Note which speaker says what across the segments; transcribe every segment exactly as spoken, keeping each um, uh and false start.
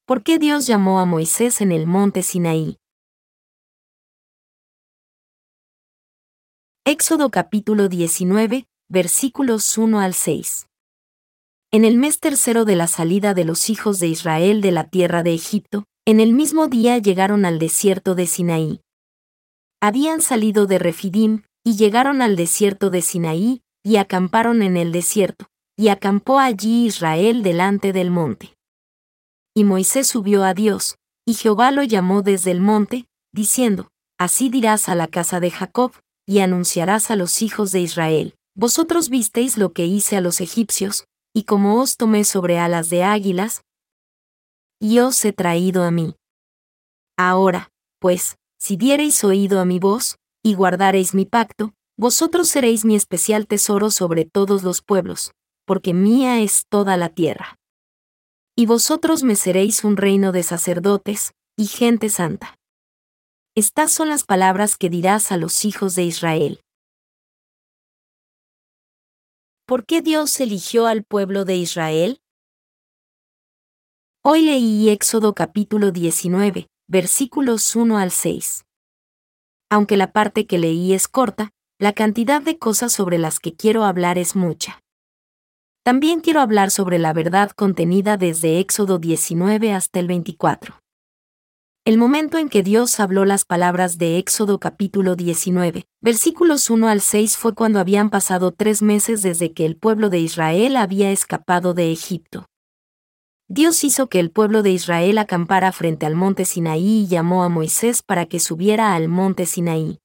Speaker 1: ¿Por qué Dios llamó a Moisés en el monte Sinaí? Éxodo capítulo diecinueve, versículos uno al seis. En el mes tercero de la salida de los hijos de Israel de la tierra de Egipto, en el mismo día llegaron al desierto de Sinaí. Habían salido de Refidim, y llegaron al desierto de Sinaí, y acamparon en el desierto, y acampó allí Israel delante del monte. Y Moisés subió a Dios, y Jehová lo llamó desde el monte, diciendo: Así dirás a la casa de Jacob, y anunciarás a los hijos de Israel: Vosotros visteis lo que hice a los egipcios, y como os tomé sobre alas de águilas, y os he traído a mí. Ahora, pues, si diereis oído a mi voz, y guardareis mi pacto, vosotros seréis mi especial tesoro sobre todos los pueblos, porque mía es toda la tierra. Y vosotros me seréis un reino de sacerdotes, y gente santa. Estas son las palabras que dirás a los hijos de Israel. ¿Por qué Dios eligió al pueblo de Israel? Hoy leí Éxodo capítulo diecinueve, versículos uno al seis. Aunque la parte que leí es corta, la cantidad de cosas sobre las que quiero hablar es mucha. También quiero hablar sobre la verdad contenida desde Éxodo diecinueve hasta el veinticuatro. El momento en que Dios habló las palabras de Éxodo capítulo diecinueve, versículos uno al seis fue cuando habían pasado tres meses desde que el pueblo de Israel había escapado de Egipto. Dios hizo que el pueblo de Israel acampara frente al monte Sinaí y llamó a Moisés para que subiera al monte Sinaí.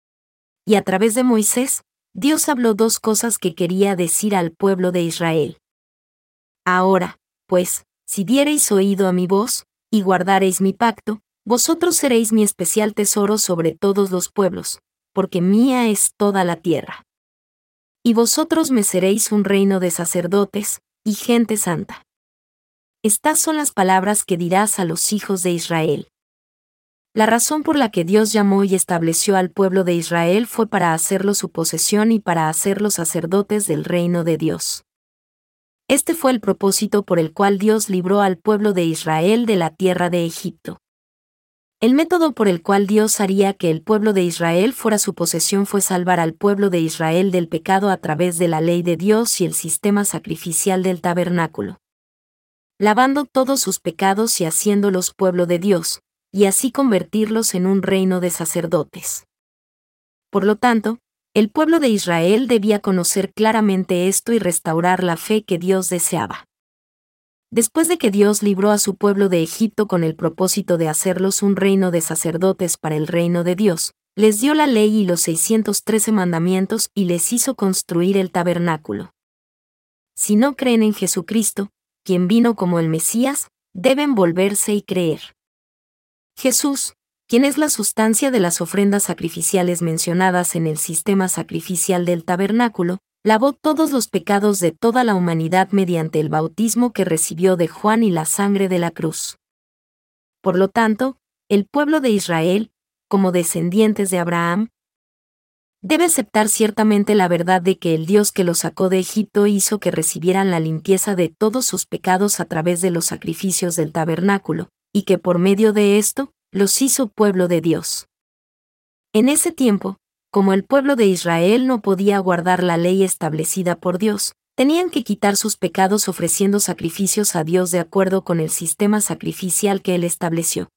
Speaker 1: Y a través de Moisés, Dios habló dos cosas que quería decir al pueblo de Israel. Ahora, pues, si diereis oído a mi voz, y guardareis mi pacto, vosotros seréis mi especial tesoro sobre todos los pueblos, porque mía es toda la tierra. Y vosotros me seréis un reino de sacerdotes, y gente santa. Estas son las palabras que dirás a los hijos de Israel. La razón por la que Dios llamó y estableció al pueblo de Israel fue para hacerlo su posesión y para hacerlos sacerdotes del reino de Dios. Este fue el propósito por el cual Dios libró al pueblo de Israel de la tierra de Egipto. El método por el cual Dios haría que el pueblo de Israel fuera su posesión fue salvar al pueblo de Israel del pecado a través de la ley de Dios y el sistema sacrificial del tabernáculo, lavando todos sus pecados y haciéndolos pueblo de Dios, y así convertirlos en un reino de sacerdotes. Por lo tanto, el pueblo de Israel debía conocer claramente esto y restaurar la fe que Dios deseaba. Después de que Dios libró a su pueblo de Egipto con el propósito de hacerlos un reino de sacerdotes para el reino de Dios, les dio la ley y los seiscientos trece mandamientos y les hizo construir el tabernáculo. Si no creen en Jesucristo, quien vino como el Mesías, deben volverse y creer. Jesús, quien es la sustancia de las ofrendas sacrificiales mencionadas en el sistema sacrificial del tabernáculo, lavó todos los pecados de toda la humanidad mediante el bautismo que recibió de Juan y la sangre de la cruz. Por lo tanto, el pueblo de Israel, como descendientes de Abraham, debe aceptar ciertamente la verdad de que el Dios que los sacó de Egipto hizo que recibieran la limpieza de todos sus pecados a través de los sacrificios del tabernáculo, y que por medio de esto, los hizo pueblo de Dios. En ese tiempo, como el pueblo de Israel no podía guardar la ley establecida por Dios, tenían que quitar sus pecados ofreciendo sacrificios a Dios de acuerdo con el sistema sacrificial que Él estableció.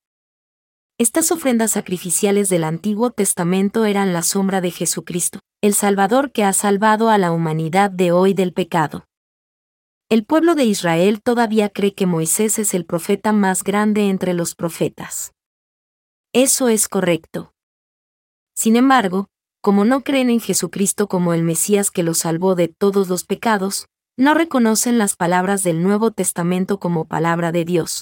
Speaker 1: Estas ofrendas sacrificiales del Antiguo Testamento eran la sombra de Jesucristo, el Salvador que ha salvado a la humanidad de hoy del pecado. El pueblo de Israel todavía cree que Moisés es el profeta más grande entre los profetas. Eso es correcto. Sin embargo, como no creen en Jesucristo como el Mesías que los salvó de todos los pecados, no reconocen las palabras del Nuevo Testamento como palabra de Dios.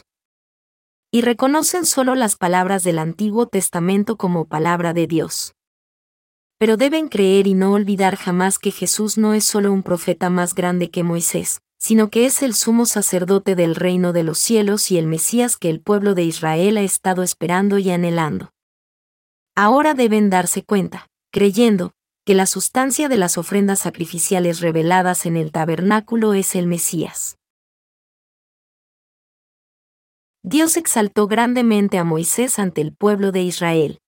Speaker 1: Y reconocen solo las palabras del Antiguo Testamento como palabra de Dios. Pero deben creer y no olvidar jamás que Jesús no es solo un profeta más grande que Moisés, sino que es el sumo sacerdote del reino de los cielos y el Mesías que el pueblo de Israel ha estado esperando y anhelando. Ahora deben darse cuenta, creyendo, que la sustancia de las ofrendas sacrificiales reveladas en el tabernáculo es el Mesías. Dios exaltó grandemente a Moisés ante el pueblo de Israel.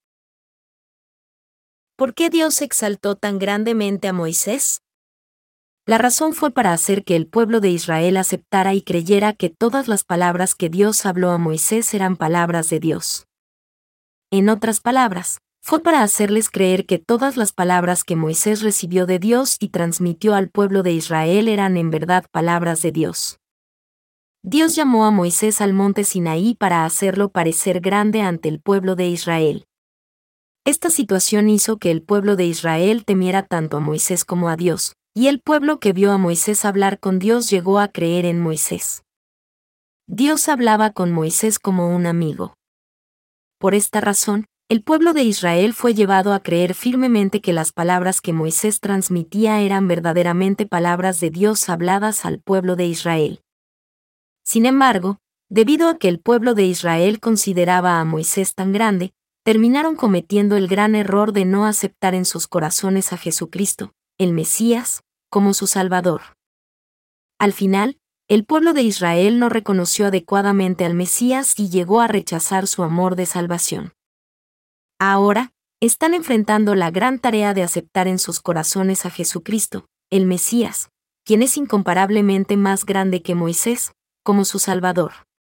Speaker 1: ¿Por qué Dios exaltó tan grandemente a Moisés? La razón fue para hacer que el pueblo de Israel aceptara y creyera que todas las palabras que Dios habló a Moisés eran palabras de Dios. En otras palabras, fue para hacerles creer que todas las palabras que Moisés recibió de Dios y transmitió al pueblo de Israel eran en verdad palabras de Dios. Dios llamó a Moisés al monte Sinaí para hacerlo parecer grande ante el pueblo de Israel. Esta situación hizo que el pueblo de Israel temiera tanto a Moisés como a Dios, y el pueblo que vio a Moisés hablar con Dios llegó a creer en Moisés. Dios hablaba con Moisés como un amigo. Por esta razón, el pueblo de Israel fue llevado a creer firmemente que las palabras que Moisés transmitía eran verdaderamente palabras de Dios habladas al pueblo de Israel. Sin embargo, debido a que el pueblo de Israel consideraba a Moisés tan grande, terminaron cometiendo el gran error de no aceptar en sus corazones a Jesucristo, el Mesías, como su Salvador. Al final, el pueblo de Israel no reconoció adecuadamente al Mesías y llegó a rechazar su amor de salvación. Ahora, están enfrentando la gran tarea de aceptar en sus corazones a Jesucristo, el Mesías, quien es incomparablemente más grande que Moisés, como su Salvador.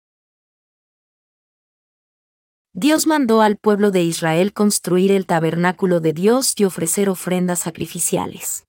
Speaker 1: Dios mandó al pueblo de Israel construir el tabernáculo de Dios y ofrecer ofrendas sacrificiales.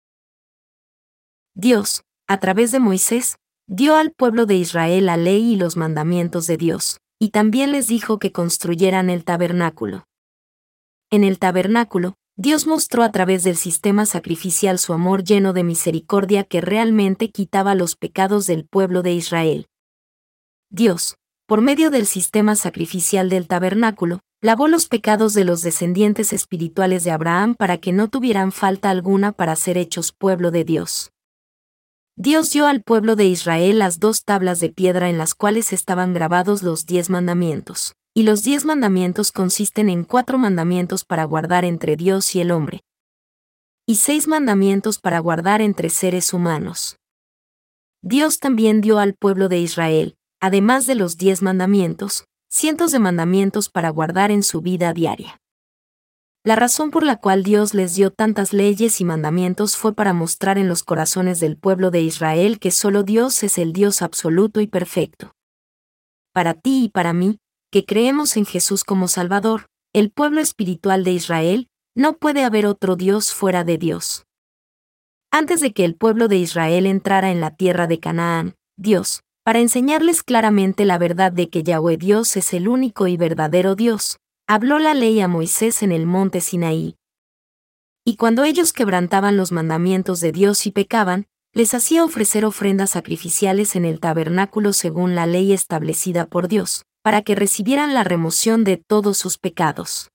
Speaker 1: Dios, a través de Moisés, dio al pueblo de Israel la ley y los mandamientos de Dios, y también les dijo que construyeran el tabernáculo. En el tabernáculo, Dios mostró a través del sistema sacrificial su amor lleno de misericordia que realmente quitaba los pecados del pueblo de Israel. Dios, por medio del sistema sacrificial del tabernáculo, lavó los pecados de los descendientes espirituales de Abraham para que no tuvieran falta alguna para ser hechos pueblo de Dios. Dios dio al pueblo de Israel las dos tablas de piedra en las cuales estaban grabados los diez mandamientos, y los diez mandamientos consisten en cuatro mandamientos para guardar entre Dios y el hombre, y seis mandamientos para guardar entre seres humanos. Dios también dio al pueblo de Israel, además de los diez mandamientos, cientos de mandamientos para guardar en su vida diaria. La razón por la cual Dios les dio tantas leyes y mandamientos fue para mostrar en los corazones del pueblo de Israel que solo Dios es el Dios absoluto y perfecto. Para ti y para mí, que creemos en Jesús como Salvador, el pueblo espiritual de Israel, no puede haber otro Dios fuera de Dios. Antes de que el pueblo de Israel entrara en la tierra de Canaán, Dios, para enseñarles claramente la verdad de que Yahweh Dios es el único y verdadero Dios, habló la ley a Moisés en el monte Sinaí. Y cuando ellos quebrantaban los mandamientos de Dios y pecaban, les hacía ofrecer ofrendas sacrificiales en el tabernáculo según la ley establecida por Dios, para que recibieran la remoción de todos sus pecados.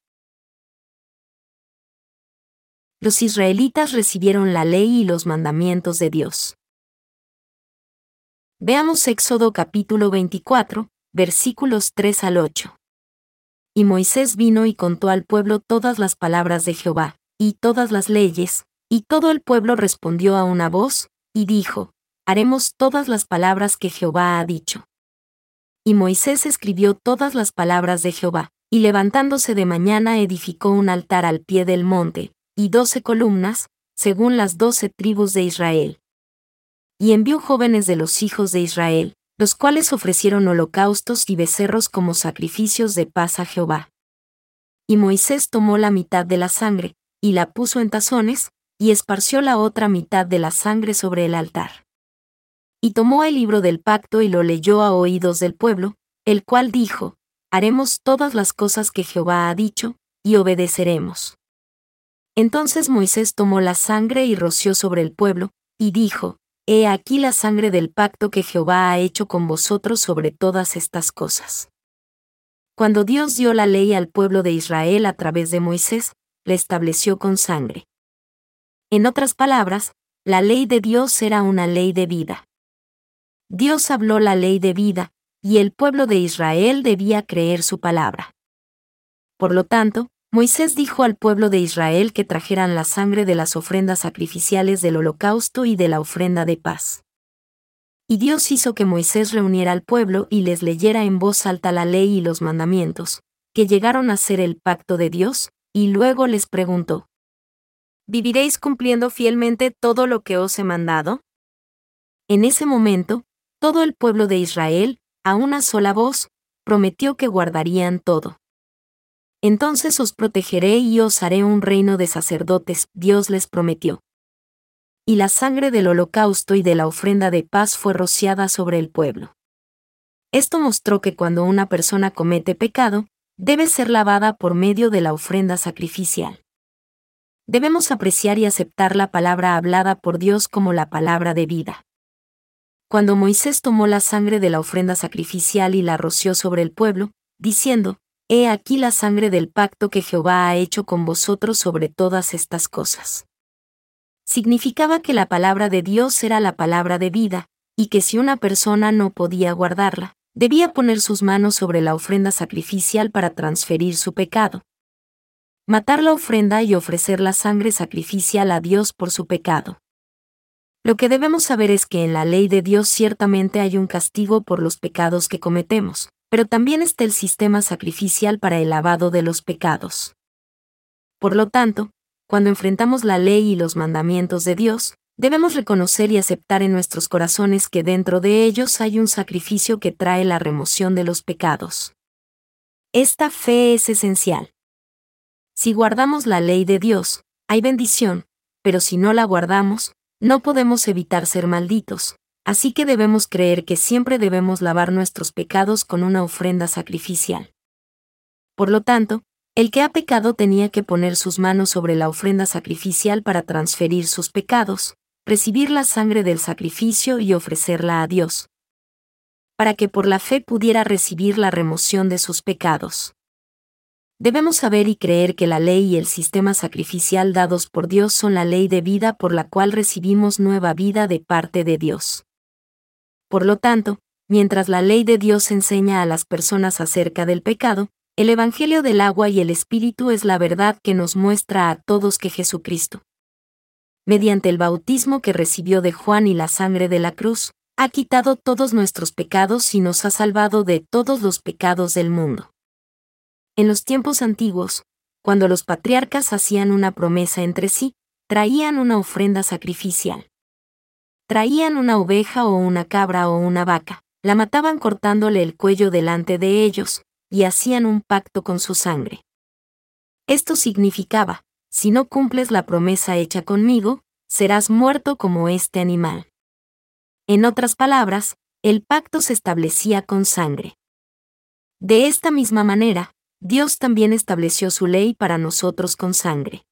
Speaker 1: Los israelitas recibieron la ley y los mandamientos de Dios. Veamos Éxodo capítulo veinticuatro, versículos tres al ocho. Y Moisés vino y contó al pueblo todas las palabras de Jehová, y todas las leyes, y todo el pueblo respondió a una voz, y dijo, haremos todas las palabras que Jehová ha dicho. Y Moisés escribió todas las palabras de Jehová, y levantándose de mañana edificó un altar al pie del monte, y doce columnas, según las doce tribus de Israel. Y envió jóvenes de los hijos de Israel, los cuales ofrecieron holocaustos y becerros como sacrificios de paz a Jehová. Y Moisés tomó la mitad de la sangre, y la puso en tazones, y esparció la otra mitad de la sangre sobre el altar. Y tomó el libro del pacto y lo leyó a oídos del pueblo, el cual dijo, haremos todas las cosas que Jehová ha dicho, y obedeceremos. Entonces Moisés tomó la sangre y roció sobre el pueblo, y dijo, he aquí la sangre del pacto que Jehová ha hecho con vosotros sobre todas estas cosas. Cuando Dios dio la ley al pueblo de Israel a través de Moisés, la estableció con sangre. En otras palabras, la ley de Dios era una ley de vida. Dios habló la ley de vida, y el pueblo de Israel debía creer su palabra. Por lo tanto, Moisés dijo al pueblo de Israel que trajeran la sangre de las ofrendas sacrificiales del holocausto y de la ofrenda de paz. Y Dios hizo que Moisés reuniera al pueblo y les leyera en voz alta la ley y los mandamientos, que llegaron a ser el pacto de Dios, y luego les preguntó: ¿viviréis cumpliendo fielmente todo lo que os he mandado? En ese momento, todo el pueblo de Israel, a una sola voz, prometió que guardarían todo. Entonces os protegeré y os haré un reino de sacerdotes, Dios les prometió. Y la sangre del holocausto y de la ofrenda de paz fue rociada sobre el pueblo. Esto mostró que cuando una persona comete pecado, debe ser lavada por medio de la ofrenda sacrificial. Debemos apreciar y aceptar la palabra hablada por Dios como la palabra de vida. Cuando Moisés tomó la sangre de la ofrenda sacrificial y la roció sobre el pueblo, diciendo: He aquí la sangre del pacto que Jehová ha hecho con vosotros sobre todas estas cosas. Significaba que la palabra de Dios era la palabra de vida, y que si una persona no podía guardarla, debía poner sus manos sobre la ofrenda sacrificial para transferir su pecado. Matar la ofrenda y ofrecer la sangre sacrificial a Dios por su pecado. Lo que debemos saber es que en la ley de Dios ciertamente hay un castigo por los pecados que cometemos, pero también está el sistema sacrificial para el lavado de los pecados. Por lo tanto, cuando enfrentamos la ley y los mandamientos de Dios, debemos reconocer y aceptar en nuestros corazones que dentro de ellos hay un sacrificio que trae la remoción de los pecados. Esta fe es esencial. Si guardamos la ley de Dios, hay bendición, pero si no la guardamos, no podemos evitar ser malditos, así que debemos creer que siempre debemos lavar nuestros pecados con una ofrenda sacrificial. Por lo tanto, el que ha pecado tenía que poner sus manos sobre la ofrenda sacrificial para transferir sus pecados, recibir la sangre del sacrificio y ofrecerla a Dios, para que por la fe pudiera recibir la remoción de sus pecados. Debemos saber y creer que la ley y el sistema sacrificial dados por Dios son la ley de vida por la cual recibimos nueva vida de parte de Dios. Por lo tanto, mientras la ley de Dios enseña a las personas acerca del pecado, el Evangelio del agua y el Espíritu es la verdad que nos muestra a todos que Jesucristo, mediante el bautismo que recibió de Juan y la sangre de la cruz, ha quitado todos nuestros pecados y nos ha salvado de todos los pecados del mundo. En los tiempos antiguos, cuando los patriarcas hacían una promesa entre sí, traían una ofrenda sacrificial. Traían una oveja o una cabra o una vaca, la mataban cortándole el cuello delante de ellos, y hacían un pacto con su sangre. Esto significaba: si no cumples la promesa hecha conmigo, serás muerto como este animal. En otras palabras, el pacto se establecía con sangre. De esta misma manera, Dios también estableció su ley para nosotros con sangre.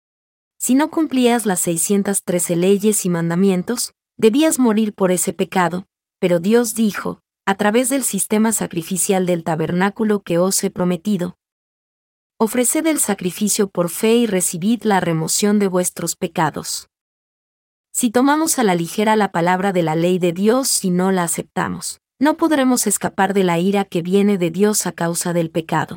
Speaker 1: Si no cumplías las seiscientas trece leyes y mandamientos, debías morir por ese pecado, pero Dios dijo, a través del sistema sacrificial del tabernáculo que os he prometido: ofreced el sacrificio por fe y recibid la remoción de vuestros pecados. Si tomamos a la ligera la palabra de la ley de Dios y no la aceptamos, no podremos escapar de la ira que viene de Dios a causa del pecado.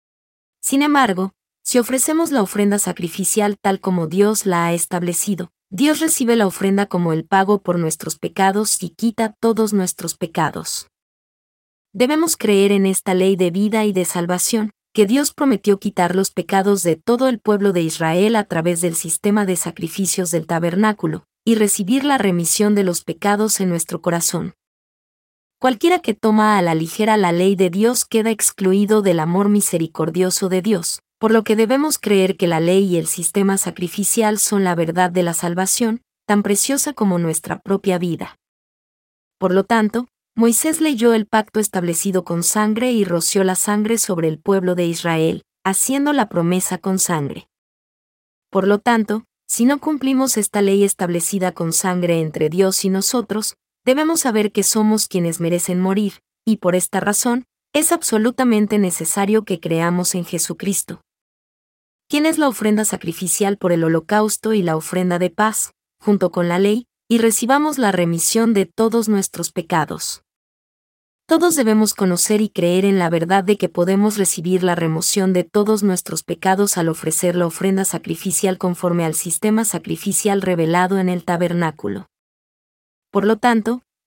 Speaker 1: Sin embargo, si ofrecemos la ofrenda sacrificial tal como Dios la ha establecido, Dios recibe la ofrenda como el pago por nuestros pecados y quita todos nuestros pecados. Debemos creer en esta ley de vida y de salvación, que Dios prometió quitar los pecados de todo el pueblo de Israel a través del sistema de sacrificios del tabernáculo, y recibir la remisión de los pecados en nuestro corazón. Cualquiera que toma a la ligera la ley de Dios queda excluido del amor misericordioso de Dios, por lo que debemos creer que la ley y el sistema sacrificial son la verdad de la salvación, tan preciosa como nuestra propia vida. Por lo tanto, Moisés leyó el pacto establecido con sangre y roció la sangre sobre el pueblo de Israel, haciendo la promesa con sangre. Por lo tanto, si no cumplimos esta ley establecida con sangre entre Dios y nosotros, debemos saber que somos quienes merecen morir, y por esta razón, es absolutamente necesario que creamos en Jesucristo, quien es la ofrenda sacrificial por el holocausto y la ofrenda de paz, junto con la ley, y recibamos la remisión de todos nuestros pecados. Todos debemos conocer y creer en la verdad de que podemos recibir la remoción de todos nuestros pecados al ofrecer la ofrenda sacrificial conforme al sistema sacrificial revelado en el tabernáculo. Por lo tanto,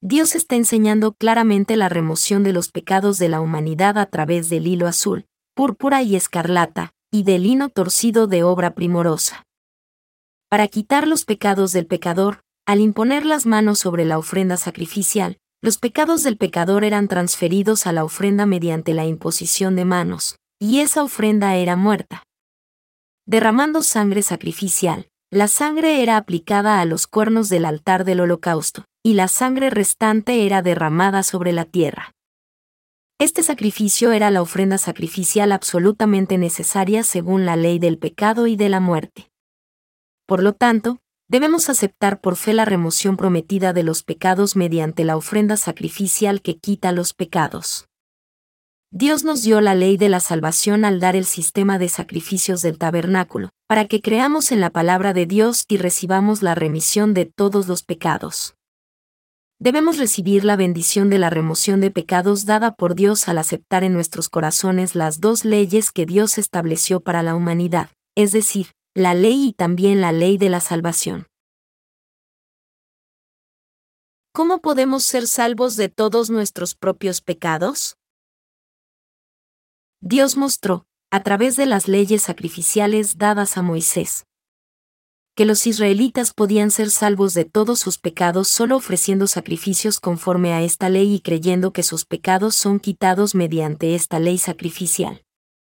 Speaker 1: Dios está enseñando claramente la remoción de los pecados de la humanidad a través del hilo azul, púrpura y escarlata, y del lino torcido de obra primorosa. Para quitar los pecados del pecador, al imponer las manos sobre la ofrenda sacrificial, los pecados del pecador eran transferidos a la ofrenda mediante la imposición de manos, y esa ofrenda era muerta. Derramando sangre sacrificial, la sangre era aplicada a los cuernos del altar del holocausto, y la sangre restante era derramada sobre la tierra. Este sacrificio era la ofrenda sacrificial absolutamente necesaria según la ley del pecado y de la muerte. Por lo tanto, debemos aceptar por fe la remoción prometida de los pecados mediante la ofrenda sacrificial que quita los pecados. Dios nos dio la ley de la salvación al dar el sistema de sacrificios del tabernáculo, para que creamos en la palabra de Dios y recibamos la remisión de todos los pecados. Debemos recibir la bendición de la remoción de pecados dada por Dios al aceptar en nuestros corazones las dos leyes que Dios estableció para la humanidad, es decir, la ley y también la ley de la salvación. ¿Cómo podemos ser salvos de todos nuestros propios pecados? Dios mostró, a través de las leyes sacrificiales dadas a Moisés, que los israelitas podían ser salvos de todos sus pecados solo ofreciendo sacrificios conforme a esta ley y creyendo que sus pecados son quitados mediante esta ley sacrificial.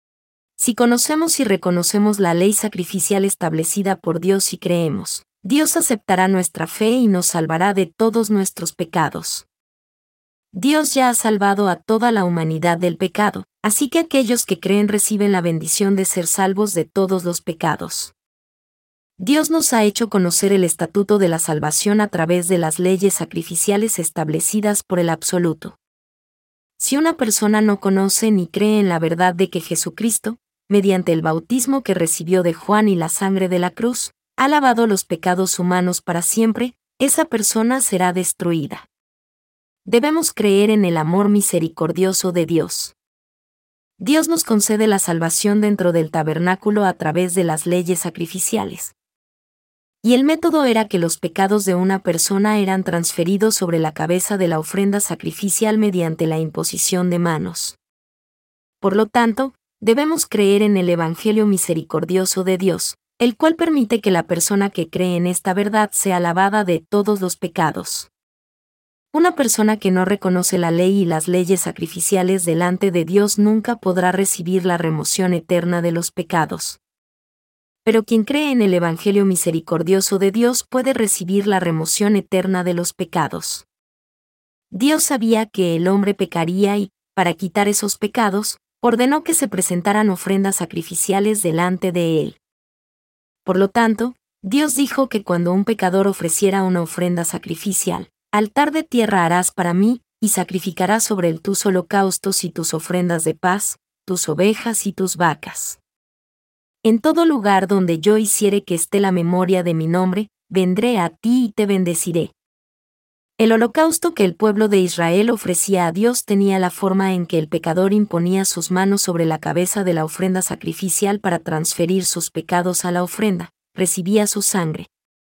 Speaker 1: Si conocemos y reconocemos la ley sacrificial establecida por Dios y creemos, Dios aceptará nuestra fe y nos salvará de todos nuestros pecados. Dios ya ha salvado a toda la humanidad del pecado, así que aquellos que creen reciben la bendición de ser salvos de todos los pecados. Dios nos ha hecho conocer el estatuto de la salvación a través de las leyes sacrificiales establecidas por el Absoluto. Si una persona no conoce ni cree en la verdad de que Jesucristo, mediante el bautismo que recibió de Juan y la sangre de la cruz, ha lavado los pecados humanos para siempre, esa persona será destruida. Debemos creer en el amor misericordioso de Dios. Dios nos concede la salvación dentro del tabernáculo a través de las leyes sacrificiales. Y el método era que los pecados de una persona eran transferidos sobre la cabeza de la ofrenda sacrificial mediante la imposición de manos. Por lo tanto, debemos creer en el Evangelio misericordioso de Dios, el cual permite que la persona que cree en esta verdad sea lavada de todos los pecados. Una persona que no reconoce la ley y las leyes sacrificiales delante de Dios nunca podrá recibir la remoción eterna de los pecados. Pero quien cree en el Evangelio misericordioso de Dios puede recibir la remoción eterna de los pecados. Dios sabía que el hombre pecaría y, para quitar esos pecados, ordenó que se presentaran ofrendas sacrificiales delante de él. Por lo tanto, Dios dijo que cuando un pecador ofreciera una ofrenda sacrificial, altar de tierra harás para mí, y sacrificarás sobre él tus holocaustos y tus ofrendas de paz, tus ovejas y tus vacas. En todo lugar donde yo hiciere que esté la memoria de mi nombre, vendré a ti y te bendeciré. El holocausto que el pueblo de Israel ofrecía a Dios tenía la forma en que el pecador imponía sus manos sobre la cabeza de la ofrenda sacrificial para transferir sus pecados a la ofrenda, recibía su sangre,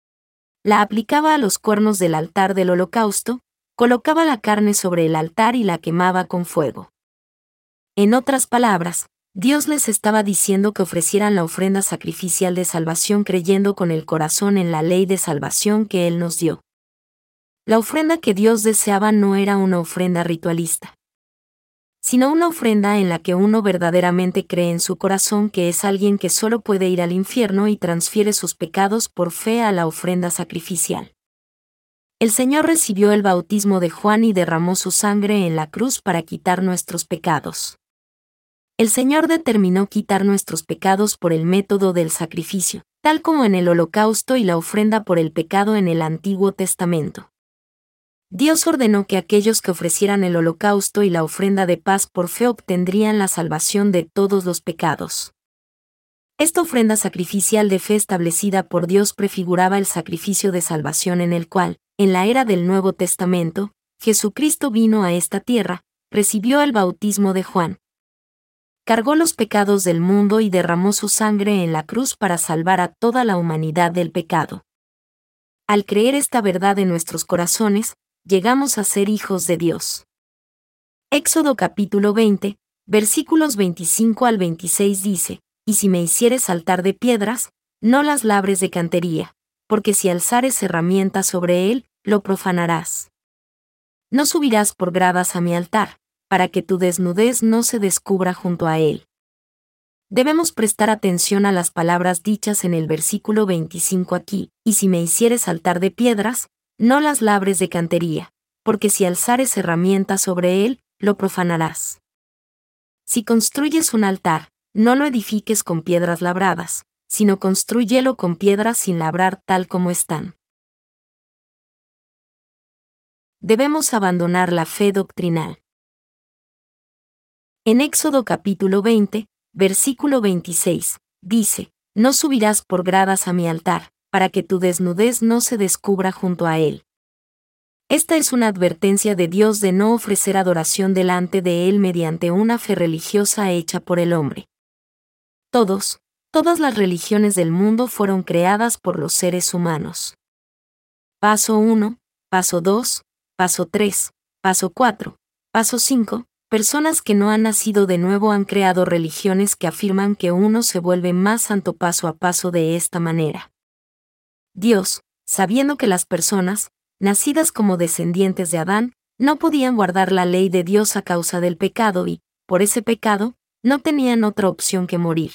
Speaker 1: la aplicaba a los cuernos del altar del holocausto, colocaba la carne sobre el altar y la quemaba con fuego. En otras palabras, Dios les estaba diciendo que ofrecieran la ofrenda sacrificial de salvación creyendo con el corazón en la ley de salvación que Él nos dio. La ofrenda que Dios deseaba no era una ofrenda ritualista, sino una ofrenda en la que uno verdaderamente cree en su corazón que es alguien que solo puede ir al infierno y transfiere sus pecados por fe a la ofrenda sacrificial. El Señor recibió el bautismo de Juan y derramó su sangre en la cruz para quitar nuestros pecados. El Señor determinó quitar nuestros pecados por el método del sacrificio, tal como en el holocausto y la ofrenda por el pecado en el Antiguo Testamento. Dios ordenó que aquellos que ofrecieran el holocausto y la ofrenda de paz por fe obtendrían la salvación de todos los pecados. Esta ofrenda sacrificial de fe establecida por Dios prefiguraba el sacrificio de salvación en el cual, en la era del Nuevo Testamento, Jesucristo vino a esta tierra, recibió el bautismo de Juan, cargó los pecados del mundo y derramó su sangre en la cruz para salvar a toda la humanidad del pecado. Al creer esta verdad en nuestros corazones, llegamos a ser hijos de Dios. Éxodo capítulo veinte, versículos veinticinco al veintiséis dice, «Y si me hicieres altar de piedras, no las labres de cantería, porque si alzares herramienta sobre él, lo profanarás. No subirás por gradas a mi altar, para que tu desnudez no se descubra junto a él». Debemos prestar atención a las palabras dichas en el versículo veinticinco aquí, «Y si me hicieres altar de piedras, no las labres de cantería, porque si alzares herramienta sobre él, lo profanarás». Si construyes un altar, no lo edifiques con piedras labradas, sino constrúyelo con piedras sin labrar tal como están. Debemos abandonar la fe doctrinal. En Éxodo capítulo veinte, versículo veintiséis, dice, «No subirás por gradas a mi altar, para que tu desnudez no se descubra junto a él». Esta es una advertencia de Dios de no ofrecer adoración delante de él mediante una fe religiosa hecha por el hombre. Todos, todas las religiones del mundo fueron creadas por los seres humanos. Paso uno, paso dos, paso tres, paso cuatro, paso cinco. Personas que no han nacido de nuevo han creado religiones que afirman que uno se vuelve más santo paso a paso de esta manera. Dios, sabiendo que las personas, nacidas como descendientes de Adán, no podían guardar la ley de Dios a causa del pecado y, por ese pecado, no tenían otra opción que morir.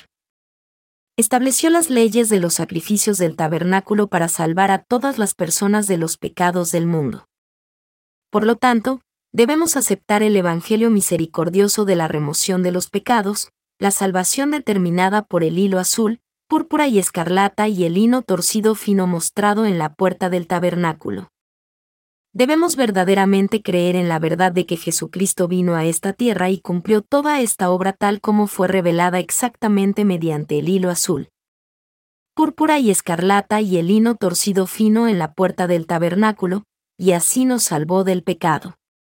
Speaker 1: Estableció las leyes de los sacrificios del tabernáculo para salvar a todas las personas de los pecados del mundo. Por lo tanto, debemos aceptar el Evangelio misericordioso de la remoción de los pecados, la salvación determinada por el hilo azul, púrpura y escarlata y el lino torcido fino mostrado en la puerta del tabernáculo. Debemos verdaderamente creer en la verdad de que Jesucristo vino a esta tierra y cumplió toda esta obra tal como fue revelada exactamente mediante el hilo azul, púrpura y escarlata y el lino torcido fino en la puerta del tabernáculo, y así nos salvó del pecado.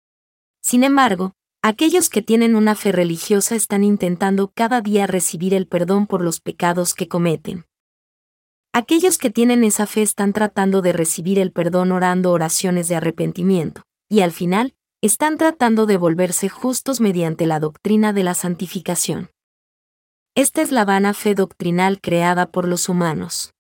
Speaker 1: Sin embargo, aquellos que tienen una fe religiosa están intentando cada día recibir el perdón por los pecados que cometen. Aquellos que tienen esa fe están tratando de recibir el perdón orando oraciones de arrepentimiento, y al final, están tratando de volverse justos mediante la doctrina de la santificación. Esta es la vana fe doctrinal creada por los humanos.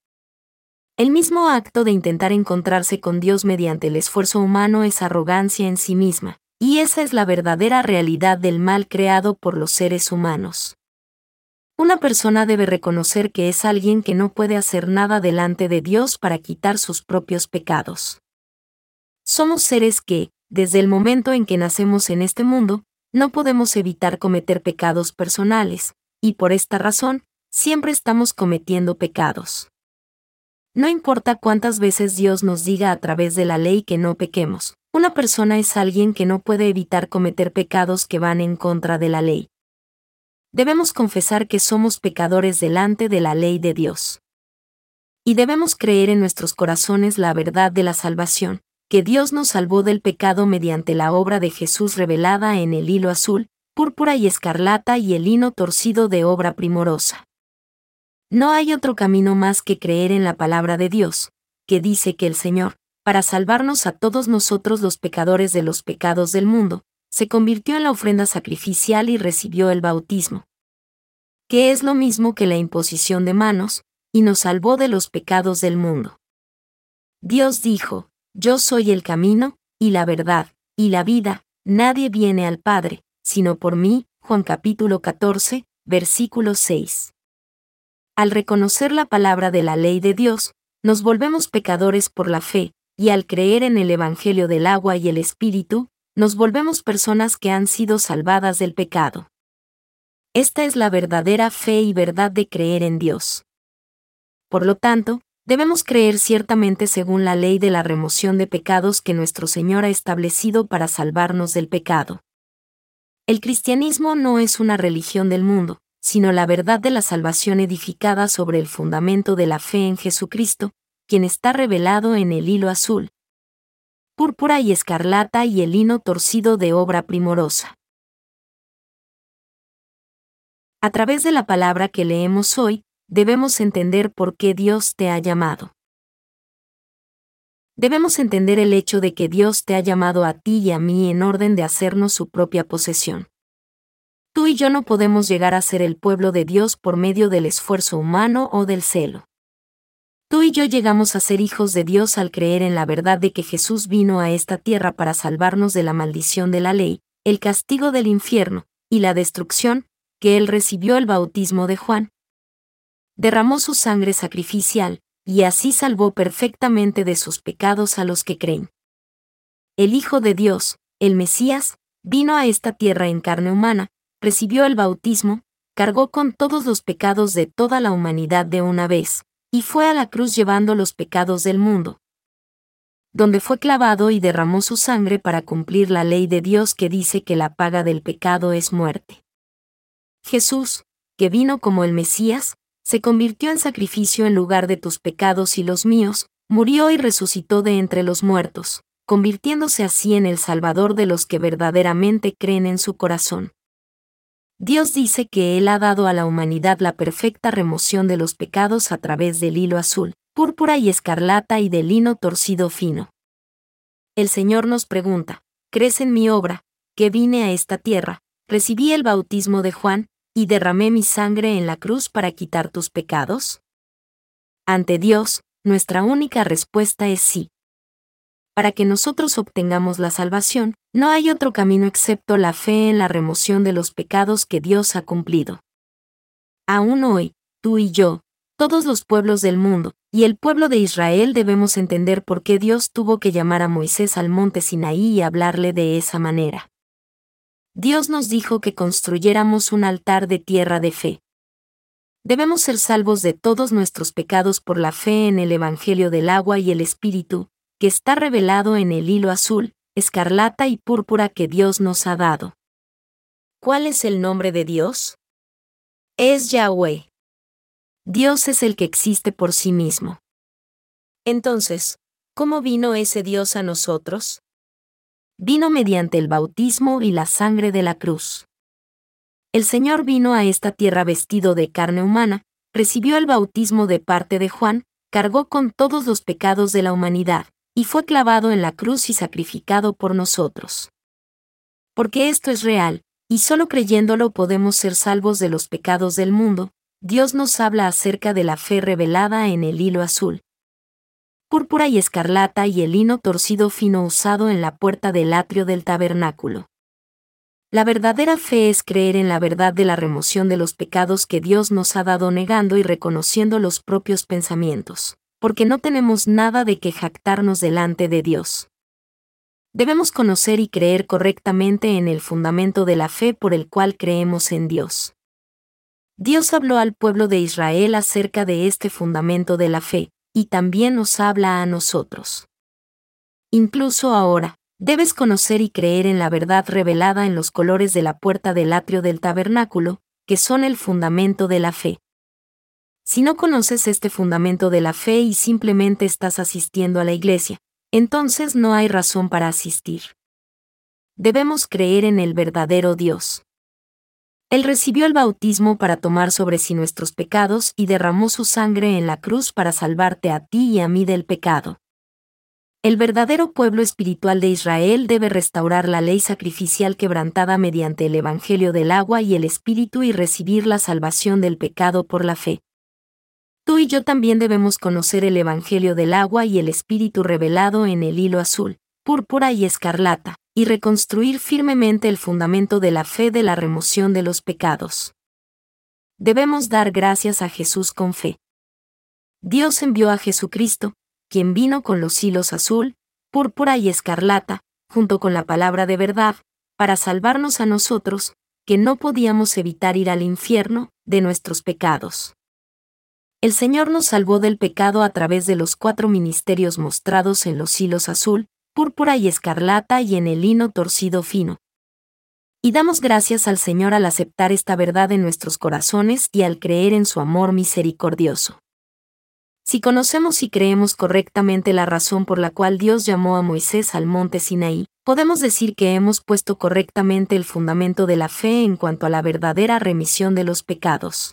Speaker 1: El mismo acto de intentar encontrarse con Dios mediante el esfuerzo humano es arrogancia en sí misma, y esa es la verdadera realidad del mal creado por los seres humanos. Una persona debe reconocer que es alguien que no puede hacer nada delante de Dios para quitar sus propios pecados. Somos seres que, desde el momento en que nacemos en este mundo, no podemos evitar cometer pecados personales, y por esta razón, siempre estamos cometiendo pecados. No importa cuántas veces Dios nos diga a través de la ley que no pequemos, una persona es alguien que no puede evitar cometer pecados que van en contra de la ley. Debemos confesar que somos pecadores delante de la ley de Dios. Y debemos creer en nuestros corazones la verdad de la salvación, que Dios nos salvó del pecado mediante la obra de Jesús revelada en el hilo azul, púrpura y escarlata y el lino torcido de obra primorosa. No hay otro camino más que creer en la palabra de Dios, que dice que el Señor, para salvarnos a todos nosotros los pecadores de los pecados del mundo, se convirtió en la ofrenda sacrificial y recibió el bautismo, que es lo mismo que la imposición de manos, y nos salvó de los pecados del mundo. Dios dijo, «Yo soy el camino, y la verdad, y la vida, nadie viene al Padre, sino por mí», Juan capítulo catorce, versículo seis. Al reconocer la palabra de la ley de Dios, nos volvemos pecadores por la fe, y al creer en el Evangelio del agua y el Espíritu, nos volvemos personas que han sido salvadas del pecado. Esta es la verdadera fe y verdad de creer en Dios. Por lo tanto, debemos creer ciertamente según la ley de la remoción de pecados que nuestro Señor ha establecido para salvarnos del pecado. El cristianismo no es una religión del mundo, sino la verdad de la salvación edificada sobre el fundamento de la fe en Jesucristo, quien está revelado en el hilo azul, púrpura y escarlata y el lino torcido de obra primorosa. A través de la palabra que leemos hoy, debemos entender por qué Dios te ha llamado. Debemos entender el hecho de que Dios te ha llamado a ti y a mí en orden de hacernos su propia posesión. Tú y yo no podemos llegar a ser el pueblo de Dios por medio del esfuerzo humano o del celo. Tú y yo llegamos a ser hijos de Dios al creer en la verdad de que Jesús vino a esta tierra para salvarnos de la maldición de la ley, el castigo del infierno, y la destrucción, que Él recibió el bautismo de Juan. Derramó su sangre sacrificial, y así salvó perfectamente de sus pecados a los que creen. El Hijo de Dios, el Mesías, vino a esta tierra en carne humana, recibió el bautismo, cargó con todos los pecados de toda la humanidad de una vez, y fue a la cruz llevando los pecados del mundo, donde fue clavado y derramó su sangre para cumplir la ley de Dios que dice que la paga del pecado es muerte. Jesús, que vino como el Mesías, se convirtió en sacrificio en lugar de tus pecados y los míos, murió y resucitó de entre los muertos, convirtiéndose así en el Salvador de los que verdaderamente creen en su corazón. Dios dice que Él ha dado a la humanidad la perfecta remoción de los pecados a través del hilo azul, púrpura y escarlata y del lino torcido fino. El Señor nos pregunta, ¿crees en mi obra, que vine a esta tierra, recibí el bautismo de Juan, y derramé mi sangre en la cruz para quitar tus pecados? Ante Dios, nuestra única respuesta es sí. Para que nosotros obtengamos la salvación, no hay otro camino excepto la fe en la remoción de los pecados que Dios ha cumplido. Aún hoy, tú y yo, todos los pueblos del mundo, y el pueblo de Israel debemos entender por qué Dios tuvo que llamar a Moisés al monte Sinaí y hablarle de esa manera. Dios nos dijo que construyéramos un altar de tierra de fe. Debemos ser salvos de todos nuestros pecados por la fe en el Evangelio del agua y el Espíritu, que está revelado en el hilo azul, escarlata y púrpura que Dios nos ha dado. ¿Cuál es el nombre de Dios? Es Yahweh. Dios es el que existe por sí mismo. Entonces, ¿cómo vino ese Dios a nosotros? Vino mediante el bautismo y la sangre de la cruz. El Señor vino a esta tierra vestido de carne humana, recibió el bautismo de parte de Juan, cargó con todos los pecados de la humanidad, y fue clavado en la cruz y sacrificado por nosotros. Porque esto es real, y solo creyéndolo podemos ser salvos de los pecados del mundo, Dios nos habla acerca de la fe revelada en el hilo azul, púrpura y escarlata y el lino torcido fino usado en la puerta del atrio del tabernáculo. La verdadera fe es creer en la verdad de la remoción de los pecados que Dios nos ha dado negando y reconociendo los propios pensamientos, porque no tenemos nada de que jactarnos delante de Dios. Debemos conocer y creer correctamente en el fundamento de la fe por el cual creemos en Dios. Dios habló al pueblo de Israel acerca de este fundamento de la fe, y también nos habla a nosotros. Incluso ahora, debes conocer y creer en la verdad revelada en los colores de la puerta del atrio del tabernáculo, que son el fundamento de la fe. Si no conoces este fundamento de la fe y simplemente estás asistiendo a la iglesia, entonces no hay razón para asistir. Debemos creer en el verdadero Dios. Él recibió el bautismo para tomar sobre sí nuestros pecados y derramó su sangre en la cruz para salvarte a ti y a mí del pecado. El verdadero pueblo espiritual de Israel debe restaurar la ley sacrificial quebrantada mediante el Evangelio del agua y el Espíritu y recibir la salvación del pecado por la fe. Tú y yo también debemos conocer el Evangelio del agua y el Espíritu revelado en el hilo azul, púrpura y escarlata, y reconstruir firmemente el fundamento de la fe de la remoción de los pecados. Debemos dar gracias a Jesús con fe. Dios envió a Jesucristo, quien vino con los hilos azul, púrpura y escarlata, junto con la palabra de verdad, para salvarnos a nosotros, que no podíamos evitar ir al infierno, de nuestros pecados. El Señor nos salvó del pecado a través de los cuatro ministerios mostrados en los hilos azul, púrpura y escarlata y en el lino torcido fino. Y damos gracias al Señor al aceptar esta verdad en nuestros corazones y al creer en su amor misericordioso. Si conocemos y creemos correctamente la razón por la cual Dios llamó a Moisés al monte Sinaí, podemos decir que hemos puesto correctamente el fundamento de la fe en cuanto a la verdadera remisión de los pecados.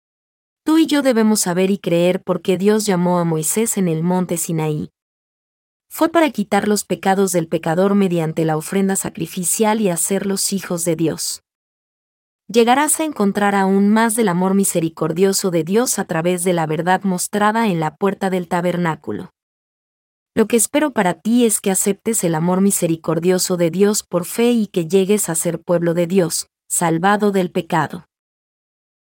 Speaker 1: Tú y yo debemos saber y creer por qué Dios llamó a Moisés en el monte Sinaí. Fue para quitar los pecados del pecador mediante la ofrenda sacrificial y hacerlos hijos de Dios. Llegarás a encontrar aún más del amor misericordioso de Dios a través de la verdad mostrada en la puerta del tabernáculo. Lo que espero para ti es que aceptes el amor misericordioso de Dios por fe y que llegues a ser pueblo de Dios, salvado del pecado.